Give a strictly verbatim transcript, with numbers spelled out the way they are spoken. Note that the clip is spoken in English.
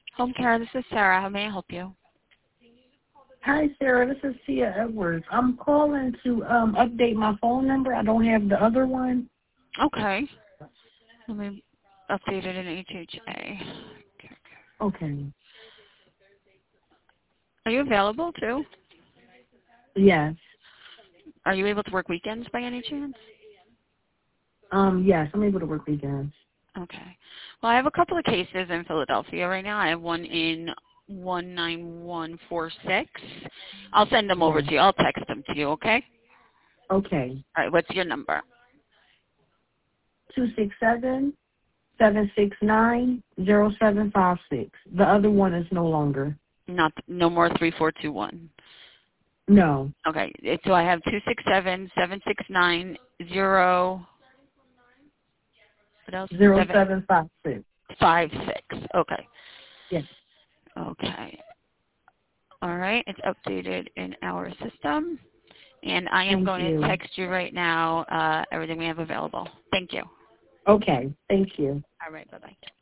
Home care, this is Sarah. How may I help you? Hi, Sarah. This is Tia Edwards. I'm calling to um, update my phone number. I don't have the other one. Okay. Let me update it in H H A. Okay. Are you available too? Yes. Are you able to work weekends by any chance? Um. Yes, I'm able to work weekends. Okay. Well, I have a couple of cases in Philadelphia right now. I have one in one nine one four six. I'll send them over Yes. to you. I'll text them to you, okay? Okay. All right. What's your number? Two six seven seven six nine zero seven five six. The other one is no longer. Not no more three four two one. No. Okay. So I have two six seven seven six nine zero. What else? Zero Seven seven five six. five six. Okay. Yes. Okay. All right. It's updated in our system, and I am Thank going to you. text you right now uh, everything we have available. Thank you. Okay. Thank you. All right. Bye bye.